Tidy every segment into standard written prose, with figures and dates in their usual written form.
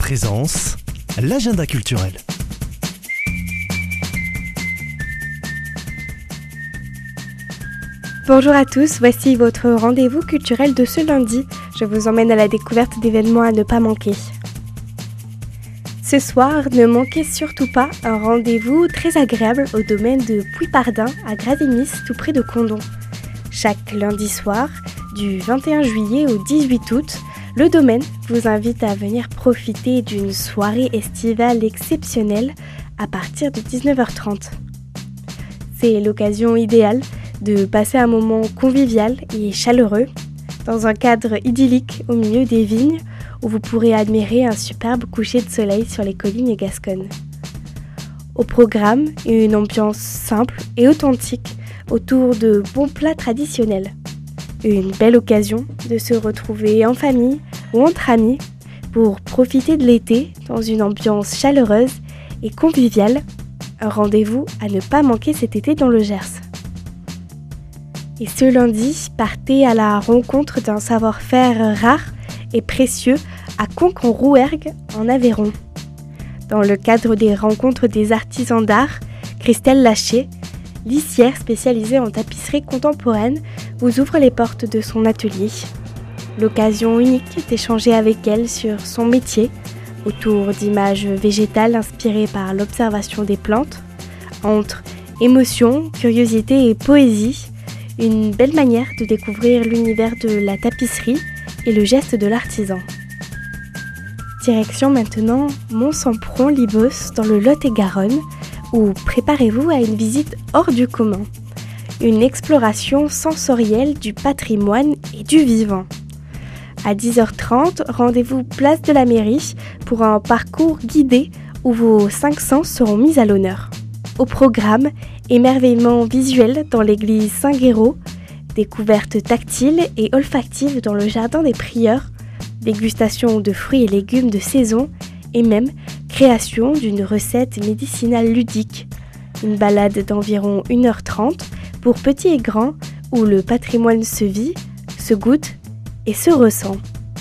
Présence, l'agenda culturel. Bonjour à tous, voici votre rendez-vous culturel de ce lundi. Je vous emmène à la découverte d'événements à ne pas manquer. Ce soir, ne manquez surtout pas un rendez-vous très agréable au domaine de Puy-Pardin à Grasigny, tout près de Condom. Chaque lundi soir, du 21 juillet au 18 août, le domaine vous invite à venir profiter d'une soirée estivale exceptionnelle à partir de 19h30. C'est l'occasion idéale de passer un moment convivial et chaleureux dans un cadre idyllique au milieu des vignes où vous pourrez admirer un superbe coucher de soleil sur les collines gasconnes. Au programme, une ambiance simple et authentique autour de bons plats traditionnels. Une belle occasion de se retrouver en famille ou entre amis pour profiter de l'été dans une ambiance chaleureuse et conviviale. Un rendez-vous à ne pas manquer cet été dans le Gers. Et ce lundi, partez à la rencontre d'un savoir-faire rare et précieux à Conques-en-Rouergue, en Aveyron. Dans le cadre des rencontres des artisans d'art, Christelle Laché, lissière spécialisée en tapisserie contemporaine, vous ouvre les portes de son atelier. L'occasion unique d'échanger avec elle sur son métier, autour d'images végétales inspirées par l'observation des plantes, entre émotion, curiosité et poésie. Une belle manière de découvrir l'univers de la tapisserie et le geste de l'artisan. Direction maintenant Mont-Sampron-Libos dans le Lot-et-Garonne, où préparez-vous à une visite hors du commun. Une exploration sensorielle du patrimoine et du vivant. À 10h30, rendez-vous place de la mairie pour un parcours guidé où vos 5 sens seront mis à l'honneur. Au programme, émerveillement visuel dans l'église Saint-Guéraud, découvertes tactiles et olfactives dans le jardin des prieurs, dégustation de fruits et légumes de saison et même création d'une recette médicinale ludique. Une balade d'environ 1h30 pour petits et grands où le patrimoine se vit, se goûte et se ressent.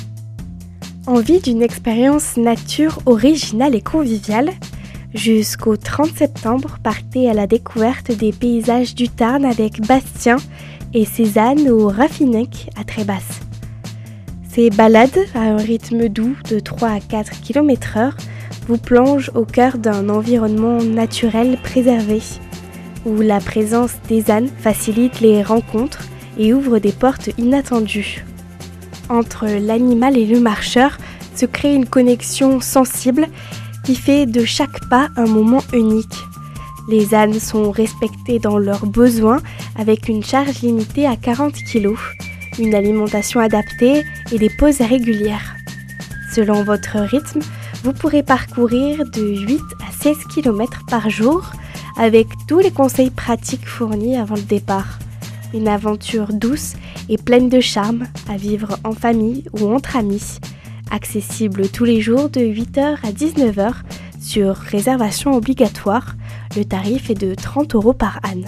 Envie d'une expérience nature originale et conviviale ? Jusqu'au 30 septembre, partez à la découverte des paysages du Tarn avec Bastien et Cézanne au Raffinec à Trébasse. Ces balades, à un rythme doux de 3 à 4 km/h, vous plongent au cœur d'un environnement naturel préservé, où la présence des ânes facilite les rencontres et ouvre des portes inattendues. Entre l'animal et le marcheur se crée une connexion sensible qui fait de chaque pas un moment unique. Les ânes sont respectés dans leurs besoins avec une charge limitée à 40 kg, une alimentation adaptée et des pauses régulières. Selon votre rythme, vous pourrez parcourir de 8 à 16 km par jour avec tous les conseils pratiques fournis avant le départ. Une aventure douce et pleine de charme à vivre en famille ou entre amis. Accessible tous les jours de 8h à 19h sur réservation obligatoire. Le tarif est de 30 € par âne.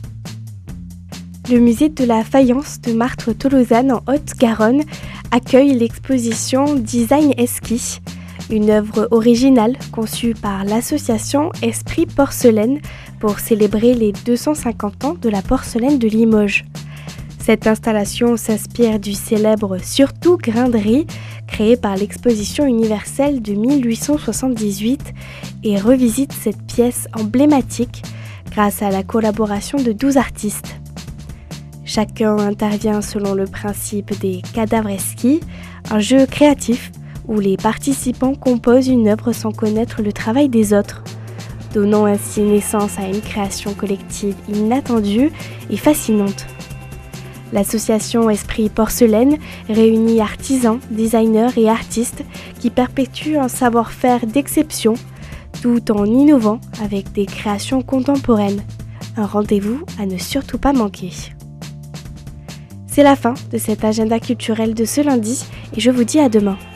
Le musée de la faïence de Martres-Tolosane en Haute-Garonne accueille l'exposition Design Esquisse, une œuvre originale conçue par l'association Esprit Porcelaine pour célébrer les 250 ans de la porcelaine de Limoges. Cette installation s'inspire du célèbre Surtout Grain de Riz, créé par l'exposition universelle de 1878 et revisite cette pièce emblématique grâce à la collaboration de 12 artistes. Chacun intervient selon le principe des cadavres esquis, un jeu créatif où les participants composent une œuvre sans connaître le travail des autres, donnant ainsi naissance à une création collective inattendue et fascinante. L'association Esprit Porcelaine réunit artisans, designers et artistes qui perpétuent un savoir-faire d'exception tout en innovant avec des créations contemporaines. Un rendez-vous à ne surtout pas manquer. C'est la fin de cet agenda culturel de ce lundi et je vous dis à demain.